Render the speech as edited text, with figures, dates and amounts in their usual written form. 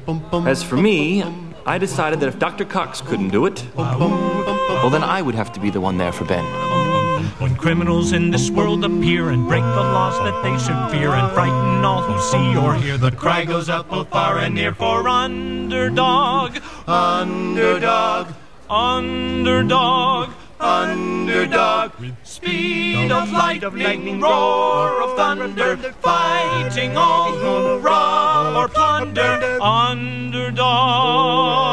As for me, I decided that if Dr. Cox couldn't do it, well, then I would have to be the one there for Ben. When criminals in this world appear and break the laws that they should fear and frighten all who see or hear, the cry goes up both far and near for underdog, underdog, underdog, underdog. With speed of lightning, roar of thunder, fighting all who rob or plunder, underdog.